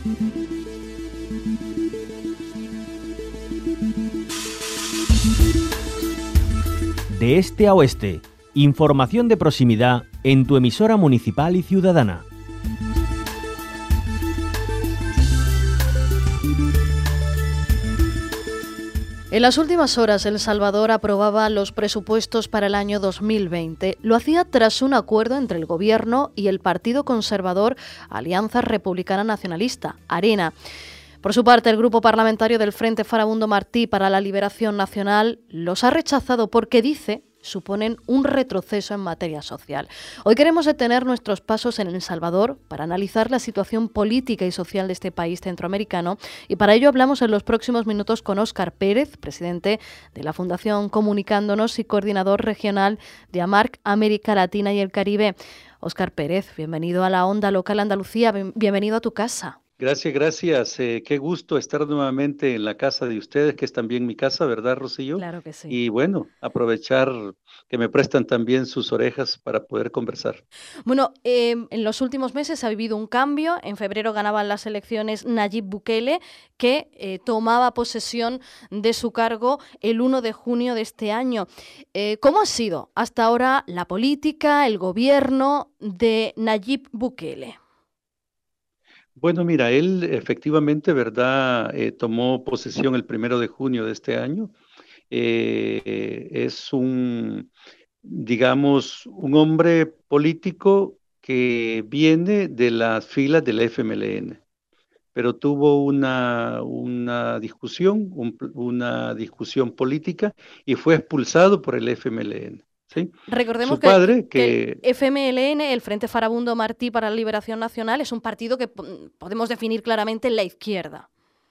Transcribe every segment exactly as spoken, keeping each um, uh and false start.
De este a oeste, información de proximidad en tu emisora municipal y ciudadana. En las últimas horas, El Salvador aprobaba los presupuestos para el año dos mil veinte. Lo hacía tras un acuerdo entre el Gobierno y el Partido Conservador Alianza Republicana Nacionalista, ARENA. Por su parte, el grupo parlamentario del Frente Farabundo Martí para la Liberación Nacional los ha rechazado porque dice suponen un retroceso en materia social. Hoy queremos detener nuestros pasos en El Salvador para analizar la situación política y social de este país centroamericano, y para ello hablamos en los próximos minutos con Óscar Pérez, presidente de la Fundación Comunicándonos y coordinador regional de AMARC América Latina y el Caribe. Óscar Pérez, bienvenido a la Onda Local Andalucía, bienvenido a tu casa. Gracias, gracias. Eh, qué gusto estar nuevamente en la casa de ustedes, que es también mi casa, ¿verdad, Rocío? Claro que sí. Y bueno, aprovechar que me prestan también sus orejas para poder conversar. Bueno, eh, en los últimos meses ha habido un cambio. En febrero ganaban las elecciones Nayib Bukele, que eh, tomaba posesión de su cargo el uno de junio de este año. Eh, ¿Cómo ha sido hasta ahora la política, el gobierno de Nayib Bukele? Bueno, mira, él efectivamente, ¿verdad? Eh, tomó posesión el primero de junio de este año. Eh, es un, digamos, un hombre político que viene de las filas del F M L N, pero tuvo una, una discusión, un, una discusión política y fue expulsado por el F M L N. ¿Sí? Recordemos Su padre, que, que, que el F M L N, el Frente Farabundo Martí para la Liberación Nacional, es un partido que podemos definir claramente en la izquierda.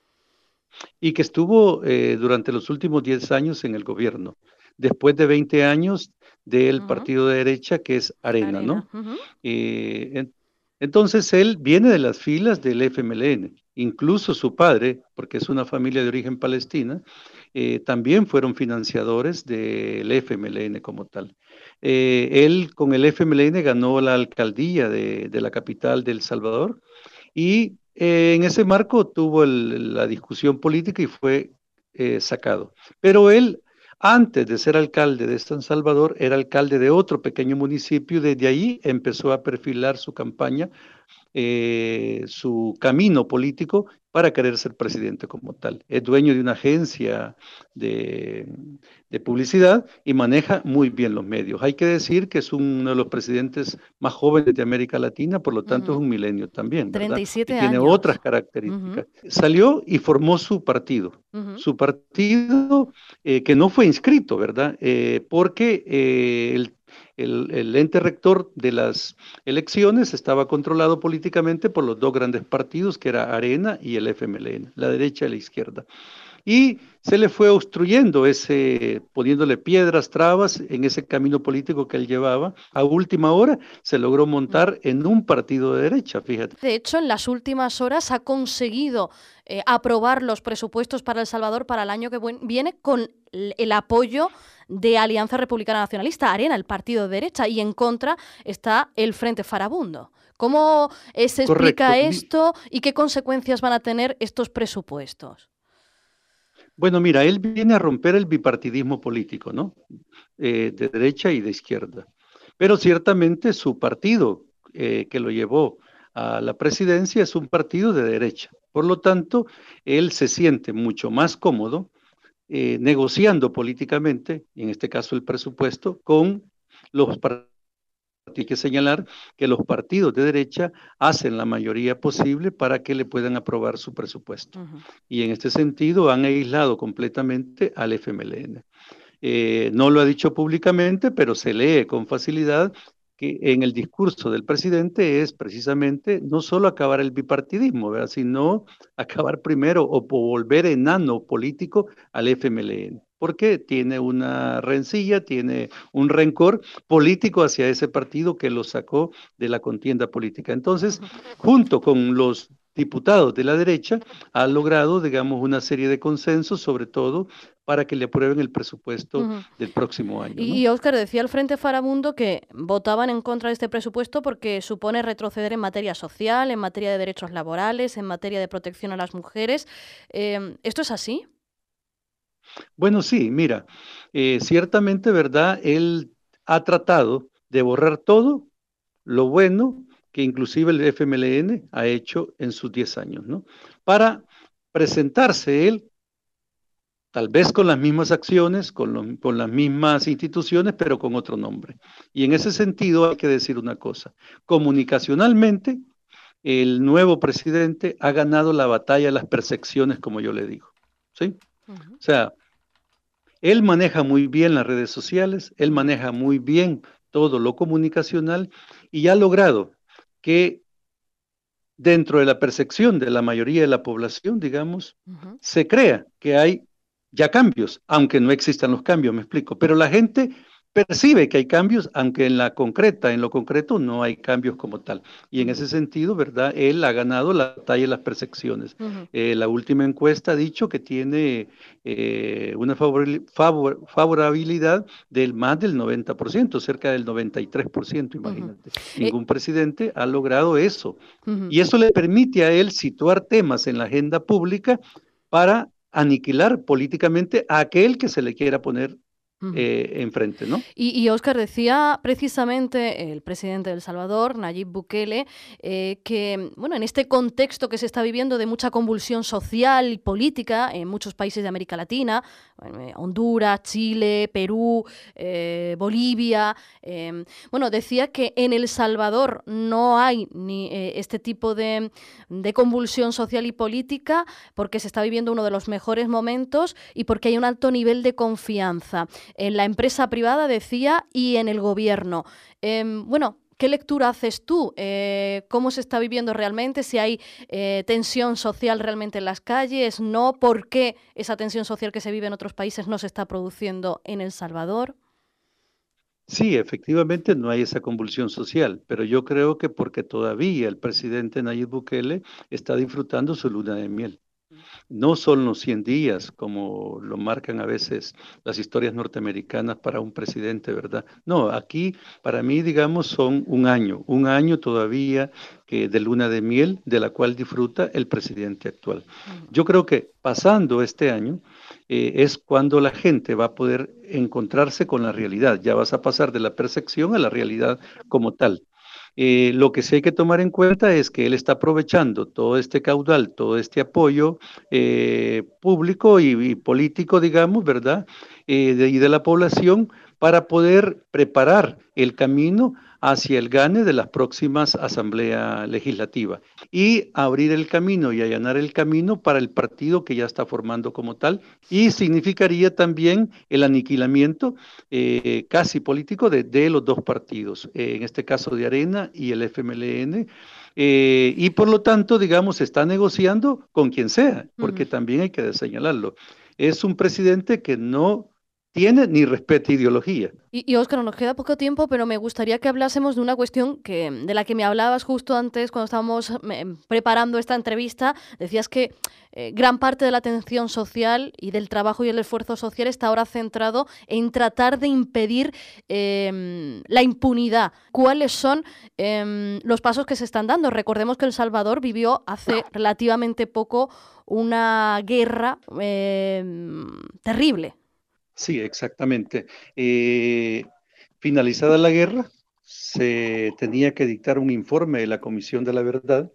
Y que estuvo eh, durante los últimos diez años en el gobierno, después de veinte años del uh-huh. partido de derecha, que es ARENA, Arena. ¿no? Uh-huh. eh, en, entonces él viene de las filas del F M L N, incluso su padre, porque es una familia de origen palestina, eh, también fueron financiadores del F M L N como tal. Eh, él con el F M L N ganó la alcaldía de, de la capital de El Salvador y eh, en ese marco tuvo el, la discusión política y fue eh, sacado. Pero él, antes de ser alcalde de San Salvador, era alcalde de otro pequeño municipio, desde ahí empezó a perfilar su campaña, eh, su camino político para querer ser presidente como tal. Es dueño de una agencia de, de publicidad y maneja muy bien los medios. Hay que decir que es uno de los presidentes más jóvenes de América Latina, por lo tanto uh-huh. es un milenio también, ¿verdad? treinta y siete y tiene años. otras características. Uh-huh. Salió y formó su partido. Uh-huh. Su partido eh, que no fue inscrito, ¿verdad? Eh, porque eh, el El, el ente rector de las elecciones estaba controlado políticamente por los dos grandes partidos, que era ARENA y el F M L N, la derecha y la izquierda. Y se le fue obstruyendo, ese, poniéndole piedras, trabas en ese camino político que él llevaba. A última hora se logró montar en un partido de derecha, fíjate. De hecho, en las últimas horas ha conseguido eh, aprobar los presupuestos para El Salvador para el año que viene con el apoyo de Alianza Republicana Nacionalista, ARENA, el partido de derecha, y en contra está el Frente Farabundo. ¿Cómo eh, se explica Correcto. esto y qué consecuencias van a tener estos presupuestos? Bueno, mira, él viene a romper el bipartidismo político, ¿no? Eh, de derecha y de izquierda. Pero ciertamente su partido eh, que lo llevó a la presidencia es un partido de derecha. Por lo tanto, él se siente mucho más cómodo eh, negociando políticamente, en este caso el presupuesto, con los partidos. Hay que señalar que los partidos de derecha hacen la mayoría posible para que le puedan aprobar su presupuesto. Uh-huh. Y en este sentido han aislado completamente al F M L N. Eh, no lo ha dicho públicamente, pero se lee con facilidad que en el discurso del presidente es precisamente no solo acabar el bipartidismo, ¿verdad? Sino acabar primero o volver enano político al F M L N. Porque tiene una rencilla, tiene un rencor político hacia ese partido que lo sacó de la contienda política. Entonces, junto con los diputados de la derecha, ha logrado, digamos, una serie de consensos, sobre todo para que le aprueben el presupuesto uh-huh. del próximo año, ¿no? Y, Óscar, decía el Frente Farabundo que votaban en contra de este presupuesto porque supone retroceder en materia social, en materia de derechos laborales, en materia de protección a las mujeres. Eh, ¿Esto es así? Bueno, sí, mira, eh, ciertamente, ¿verdad? Él ha tratado de borrar todo lo bueno que inclusive el F M L N ha hecho en sus diez años, ¿no? Para presentarse él, tal vez con las mismas acciones, con, lo, con las mismas instituciones, pero con otro nombre. Y en ese sentido hay que decir una cosa, comunicacionalmente, el nuevo presidente ha ganado la batalla de las percepciones, como yo le digo, ¿sí? Uh-huh. O sea, él maneja muy bien las redes sociales, él maneja muy bien todo lo comunicacional y ha logrado que dentro de la percepción de la mayoría de la población, digamos, uh-huh. se crea que hay ya cambios, aunque no existan los cambios, me explico, pero la gente percibe que hay cambios, aunque en la concreta, en lo concreto no hay cambios como tal. Y en ese sentido, ¿verdad? Él ha ganado la batalla de las percepciones. Uh-huh. Eh, la última encuesta ha dicho que tiene eh, una favor, favor, favorabilidad del más del noventa por ciento, cerca del noventa y tres por ciento, imagínate. Uh-huh. Ningún eh, presidente ha logrado eso. Uh-huh. Y eso le permite a él situar temas en la agenda pública para aniquilar políticamente a aquel que se le quiera poner Eh, enfrente, ¿no? Y, y Óscar, decía precisamente el presidente de El Salvador, Nayib Bukele, eh, que bueno, en este contexto que se está viviendo de mucha convulsión social y política en muchos países de América Latina, eh, Honduras, Chile, Perú, eh, Bolivia, eh, bueno, decía que en El Salvador no hay ni eh, este tipo de, de convulsión social y política porque se está viviendo uno de los mejores momentos y porque hay un alto nivel de confianza en la empresa privada, decía, y en el gobierno. Eh, bueno, ¿qué lectura haces tú? Eh, ¿Cómo se está viviendo realmente? ¿Si hay eh, tensión social realmente en las calles? ¿No? ¿Por qué esa tensión social que se vive en otros países no se está produciendo en El Salvador? Sí, efectivamente no hay esa convulsión social, pero yo creo que porque todavía el presidente Nayib Bukele está disfrutando su luna de miel. No son los cien días, como lo marcan a veces las historias norteamericanas para un presidente, ¿verdad? No, aquí para mí, digamos, son un año, un año todavía que de luna de miel, de la cual disfruta el presidente actual. Yo creo que pasando este año eh, es cuando la gente va a poder encontrarse con la realidad. Ya vas a pasar de la percepción a la realidad como tal. Eh, lo que sí hay que tomar en cuenta es que él está aprovechando todo este caudal, todo este apoyo eh, público y, y político, digamos, ¿verdad? Eh, de, y de la población para poder preparar el camino hacia el gane de las próximas asambleas legislativas y abrir el camino y allanar el camino para el partido que ya está formando como tal y significaría también el aniquilamiento eh, casi político de, de los dos partidos, eh, en este caso de Arena y el F M L N, eh, y por lo tanto, digamos, está negociando con quien sea, porque uh-huh. también hay que señalarlo. Es un presidente que no tiene ni respeta ideología. Y, y Óscar, nos queda poco tiempo, pero me gustaría que hablásemos de una cuestión que, de la que me hablabas justo antes cuando estábamos eh, preparando esta entrevista. Decías que eh, gran parte de la atención social y del trabajo y el esfuerzo social está ahora centrado en tratar de impedir eh, la impunidad. ¿Cuáles son eh, los pasos que se están dando? Recordemos que El Salvador vivió hace relativamente poco una guerra eh, terrible. Sí, exactamente. Eh, finalizada la guerra, se tenía que dictar un informe de la Comisión de la Verdad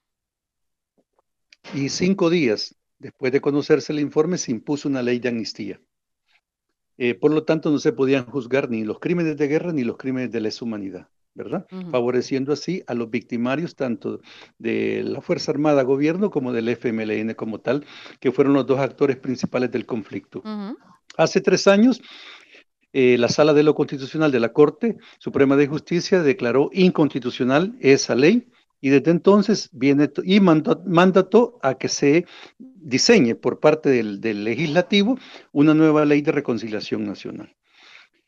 y cinco días después de conocerse el informe se impuso una ley de amnistía. Eh, por lo tanto, no se podían juzgar ni los crímenes de guerra ni los crímenes de lesa humanidad, ¿verdad? Uh-huh. Favoreciendo así a los victimarios tanto de la Fuerza Armada Gobierno como del F M L N como tal, que fueron los dos actores principales del conflicto. Uh-huh. Hace tres años, eh, la Sala de lo Constitucional de la Corte Suprema de Justicia declaró inconstitucional esa ley y desde entonces viene y mandató, mandató a que se diseñe por parte del, del legislativo una nueva ley de reconciliación nacional.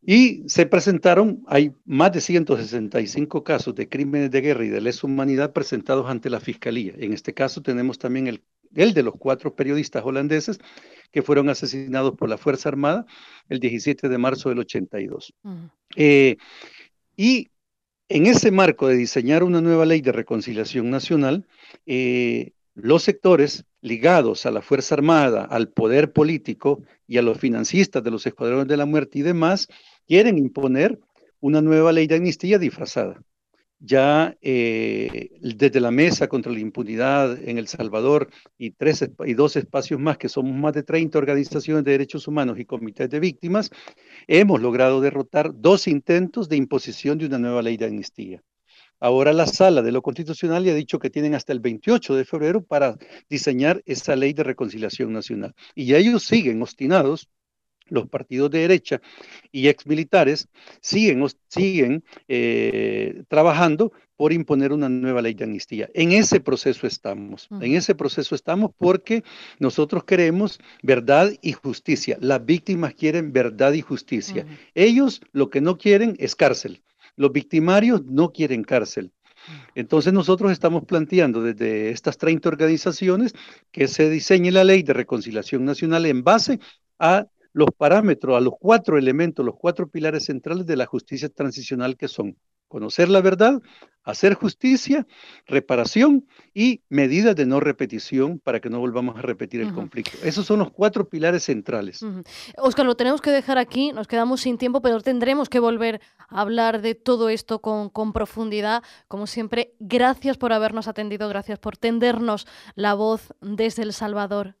Y se presentaron, hay más de ciento sesenta y cinco casos de crímenes de guerra y de lesa humanidad presentados ante la Fiscalía. En este caso tenemos también el, el de los cuatro periodistas holandeses que fueron asesinados por la Fuerza Armada el diecisiete de marzo del ochenta y dos. Uh-huh. eh, y en ese marco de diseñar una nueva ley de reconciliación nacional, eh, los sectores ligados a la Fuerza Armada, al poder político y a los financistas de los escuadrones de la muerte y demás, quieren imponer una nueva ley de amnistía disfrazada. Ya eh, desde la Mesa contra la Impunidad en El Salvador y, tres, y dos espacios más, que somos más de treinta organizaciones de derechos humanos y comités de víctimas, hemos logrado derrotar dos intentos de imposición de una nueva ley de amnistía. Ahora la Sala de lo Constitucional le ha dicho que tienen hasta el veintiocho de febrero para diseñar esa ley de reconciliación nacional. Y ellos siguen obstinados, los partidos de derecha y exmilitares siguen, siguen eh, trabajando por imponer una nueva ley de amnistía. En ese proceso estamos, uh-huh. en ese proceso estamos porque nosotros queremos verdad y justicia. Las víctimas quieren verdad y justicia. Uh-huh. Ellos lo que no quieren es cárcel. Los victimarios no quieren cárcel. Entonces nosotros estamos planteando desde estas treinta organizaciones que se diseñe la ley de reconciliación nacional en base a los parámetros, a los cuatro elementos, los cuatro pilares centrales de la justicia transicional, que son conocer la verdad, hacer justicia, reparación y medidas de no repetición para que no volvamos a repetir el uh-huh. conflicto. Esos son los cuatro pilares centrales. Uh-huh. Óscar, lo tenemos que dejar aquí, nos quedamos sin tiempo, pero tendremos que volver a hablar de todo esto con, con profundidad. Como siempre, gracias por habernos atendido, gracias por tendernos la voz desde El Salvador.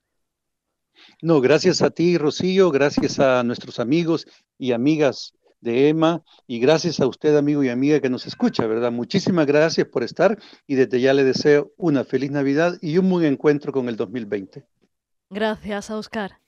No, gracias a ti, Rocío, gracias a nuestros amigos y amigas de EMA y gracias a usted, amigo y amiga que nos escucha, ¿verdad? Muchísimas gracias por estar y desde ya le deseo una feliz Navidad y un buen encuentro con el dos mil veinte. Gracias, Óscar.